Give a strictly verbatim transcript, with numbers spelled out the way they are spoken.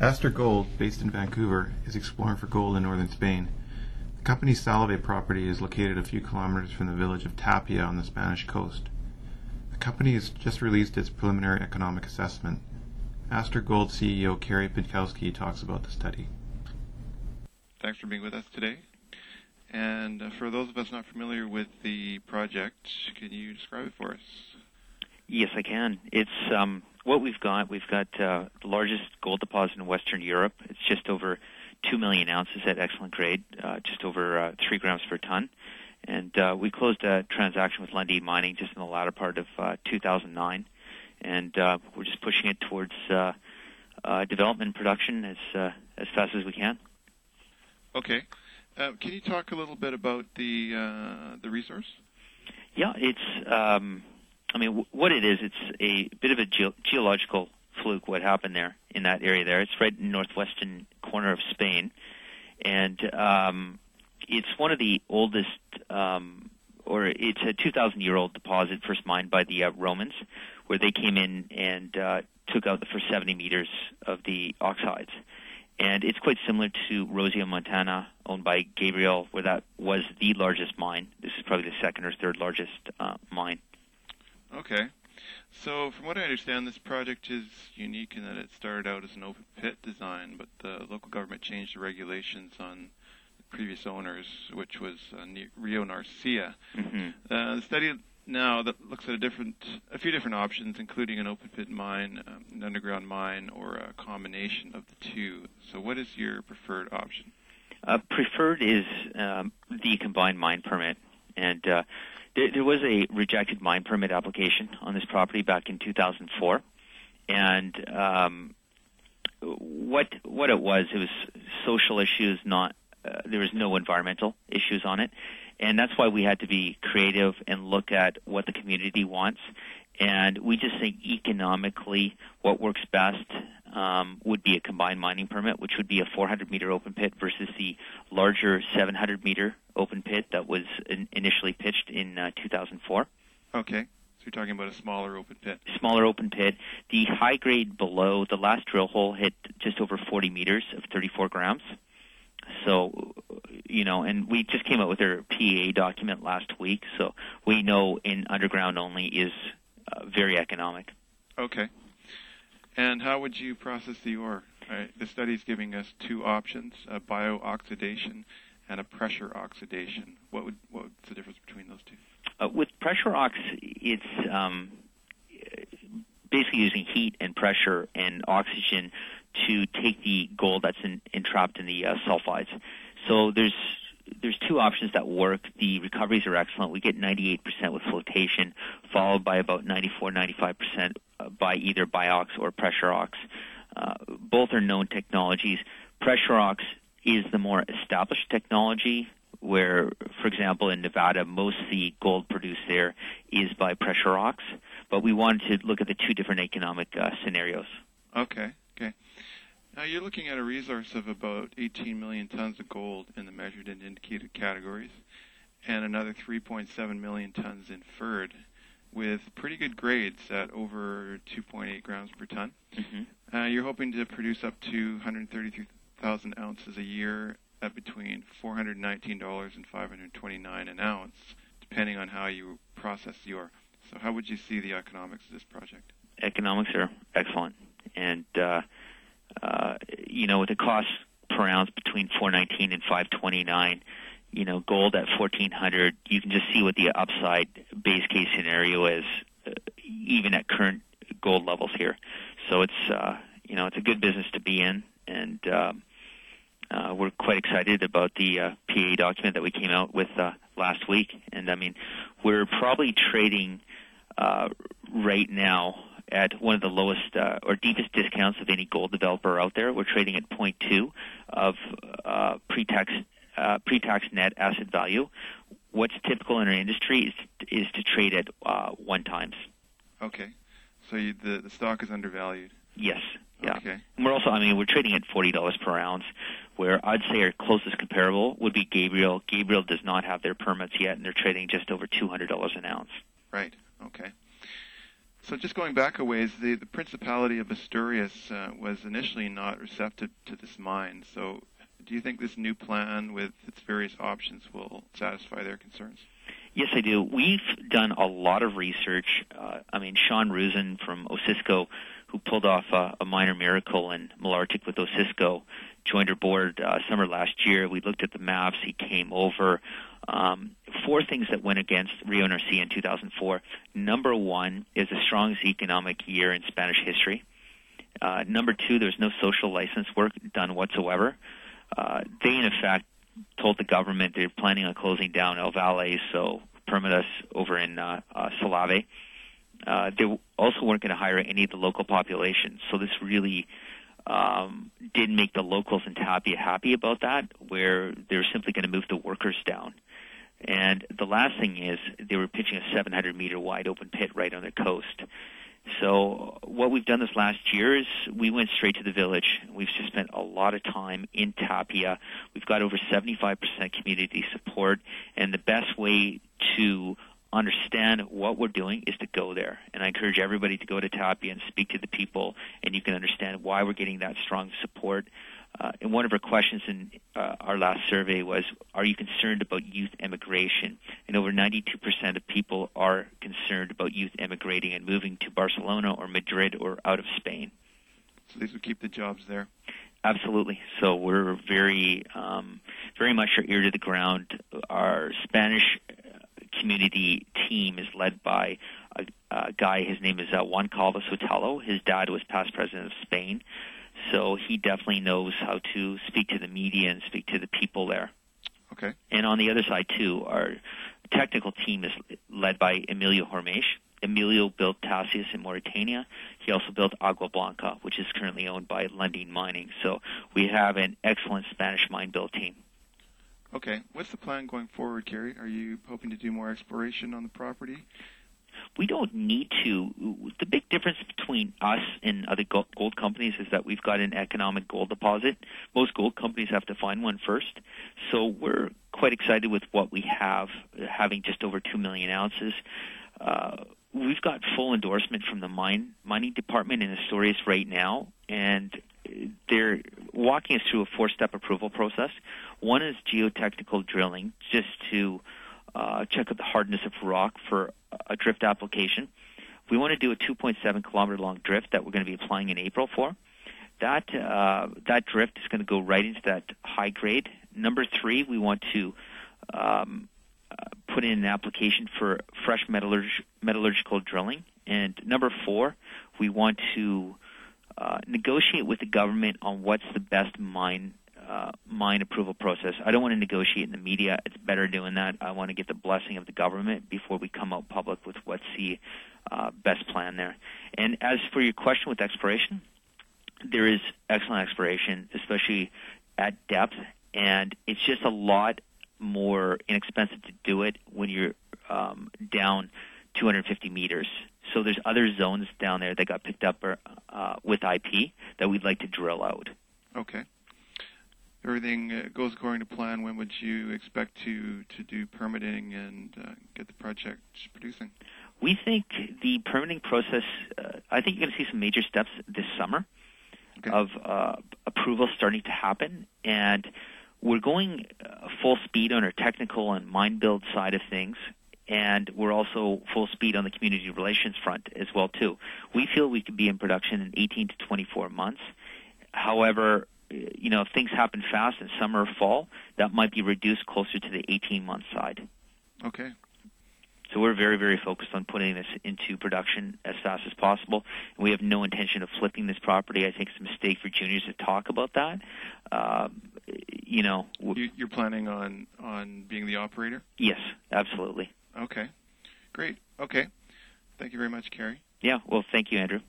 Aster Gold, based in Vancouver, is exploring for gold in northern Spain. The company's Salve property is located a few kilometers from the village of Tapia on the Spanish coast. The company has just released its preliminary economic assessment. Aster Gold C E O Kerry Pinkowski talks about the study. Thanks for being with us today. And uh, for those of us not familiar with the project, can you describe it for us? Yes, I can. It's um, what we've got. We've got uh, the largest gold deposit in Western Europe. It's just over two million ounces at excellent grade, uh, just over uh, three grams per ton. And uh, we closed a transaction with Lundin Mining just in the latter part of uh, two thousand nine. And uh, we're just pushing it towards uh, uh, development and production as, uh, as fast as we can. Okay. Uh, can you talk a little bit about the uh, the resource? Yeah, it's, um, I mean, w- what it is, it's a bit of a ge- geological fluke what happened there in that area there. It's right in the northwestern corner of Spain. And um, it's one of the oldest, um, or it's a two thousand year old deposit first mined by the uh, Romans, where they came in and uh, took out the first seventy meters of the oxides. And it's quite similar to Rosia Montana, owned by Gabriel, where that was the largest mine. This is probably the second or third largest uh, mine. Okay. So from what I understand, this project is unique in that it started out as an open pit design, but the local government changed the regulations on the previous owners, which was uh, Rio Narcia. Mm-hmm. Uh, the study now that looks at a different, a few different options, including an open pit mine, um, an underground mine, or a combination of the two. So what is your preferred option? Uh, preferred is um, the combined mine permit. And uh, there, there was a rejected mine permit application on this property back in two thousand four. And um, what what it was, it was social issues, not uh, there was no environmental issues on it. And that's why we had to be creative and look at what the community wants. And we just think economically what works best um, would be a combined mining permit, which would be a four hundred meter open pit versus the larger seven hundred meter open pit that was in initially pitched in uh, two thousand four. Okay. So you're talking about a smaller open pit. Smaller open pit. The high grade below, the last drill hole hit just over forty meters of thirty-four grams. So, you know, and we just came out with our P A document last week, so we know in underground only is uh, very economic. Okay. And how would you process the ore? Right. The study is giving us two options, a bio-oxidation and a pressure oxidation. What would what's the difference between those two? Uh, with pressure ox, it's um, basically using heat and pressure and oxygen to take the gold that's in, entrapped in the uh, sulfides. So there's there's two options that work. The recoveries are excellent. We get ninety-eight percent with flotation, followed by about ninety-four, ninety-five percent by either biox or pressure ox. Uh, both are known technologies. Pressure ox is the more established technology, where, for example, in Nevada, most of the gold produced there is by pressure ox. But we wanted to look at the two different economic uh, scenarios. Okay, okay. Now you're looking at a resource of about eighteen million tons of gold in the measured and indicated categories, and another three point seven million tons inferred, with pretty good grades at over two point eight grams per ton. Mm-hmm. Uh, you're hoping to produce up to one hundred thirty-three thousand ounces a year at between four hundred nineteen dollars and five hundred twenty-nine dollars an ounce, depending on how you process the ore. So how would you see the economics of this project? Economics are excellent. And, uh, uh, you know, with the cost per ounce between four nineteen and five twenty-nine, you know, gold at fourteen hundred, you can just see what the upside base case scenario is, uh, even at current gold levels here. So it's, uh, you know, it's a good business to be in, and um, uh, we're quite excited about the uh, P A document that we came out with uh, last week. And, I mean, we're probably trading uh, right now at one of the lowest uh, or deepest discounts of any gold developer out there. We're trading at zero point two of uh, pre-tax uh, pre-tax net asset value. What's typical in our industry is is to trade at uh, one times. Okay, so you, the the stock is undervalued. Yes. Yeah. Okay. And we're also, I mean, we're trading at forty dollars per ounce, where I'd say our closest comparable would be Gabriel. Gabriel does not have their permits yet, and they're trading just over two hundred dollars an ounce. Right. Okay. So just going back a ways, the, the Principality of Asturias uh, was initially not receptive to this mine. So do you think this new plan with its various options will satisfy their concerns? Yes, I do. We've done a lot of research. Uh, I mean, Sean Rusin from Osisko, who pulled off a, a minor miracle in Malartic with Osisko, joined our board uh, summer last year. We looked at the maps. He came over. Um, four things that went against Rio Narcia in two thousand four. Number one is the strongest economic year in Spanish history. Uh, number two, there's no social license work done whatsoever. Uh, they, in effect, told the government they're planning on closing down El Valle, so permit us over in uh, uh, Salave. Uh, they also weren't going to hire any of the local population, so this really um, didn't make the locals in Tapia happy about that, where they're simply going to move the workers down. And the last thing is they were pitching a seven hundred meter wide open pit right on the coast. So what we've done this last year is we went straight to the village. We've just spent a lot of time in Tapia. We've got over seventy-five percent community support, and the best way to understand what we're doing is to go there. And I encourage everybody to go to Tapia and speak to the people, and you can understand why we're getting that strong support. Uh, and one of our questions in uh, our last survey was, are you concerned about youth emigration? And over ninety-two percent of people are concerned about youth emigrating and moving to Barcelona or Madrid or out of Spain. So these would keep the jobs there? Absolutely. So we're very, um, very much our ear to the ground. Our Spanish community team is led by a, a guy, his name is uh, Juan Calvo Sotelo. His dad was past president of Spain. So he definitely knows how to speak to the media and speak to the people there. Okay. And on the other side, too, our technical team is led by Emilio Hormesh. Emilio built Tassius in Mauritania. He also built Agua Blanca, which is currently owned by Lundin Mining. So we have an excellent Spanish mine build team. Okay. What's the plan going forward, Kerry? Are you hoping to do more exploration on the property? We don't need to. The big difference between us and other gold companies is that we've got an economic gold deposit. Most gold companies have to find one first. So we're quite excited with what we have, having just over two million ounces. Uh, we've got full endorsement from the mine mining department in Asturias right now, and they're walking us through a four-step approval process. One is geotechnical drilling, just to uh, check out the hardness of rock for a drift application. We want to do a two point seven kilometer long drift that we're going to be applying in April for. That uh, that drift is going to go right into that high grade. Number three, we want to um, uh, put in an application for fresh metallurg- metallurgical drilling. And number four, we want to uh, negotiate with the government on what's the best mine Uh, mine approval process. I don't want to negotiate in the media. It's better doing that. I want to get the blessing of the government before we come out public with what's the uh, best plan there. And as for your question with exploration, there is excellent exploration, especially at depth, and it's just a lot more inexpensive to do it when you're um, down two hundred fifty meters. So there's other zones down there that got picked up uh, with I P that we'd like to drill out. Okay. Everything uh, goes according to plan, when would you expect to, to do permitting and uh, get the project producing? We think the permitting process, uh, I think you're going to see some major steps this summer okay. of uh, approval starting to happen. And we're going uh, full speed on our technical and mine build side of things. And we're also full speed on the community relations front as well, too. We feel we could be in production in eighteen to twenty-four months. However, you know, if things happen fast in summer or fall, that might be reduced closer to the eighteen-month side. Okay. So we're very, very focused on putting this into production as fast as possible. And we have no intention of flipping this property. I think it's a mistake for juniors to talk about that. Uh, you know. You, you're planning on, on being the operator? Yes, absolutely. Okay. Great. Okay. Thank you very much, Kerry. Yeah, well, thank you, Andrew.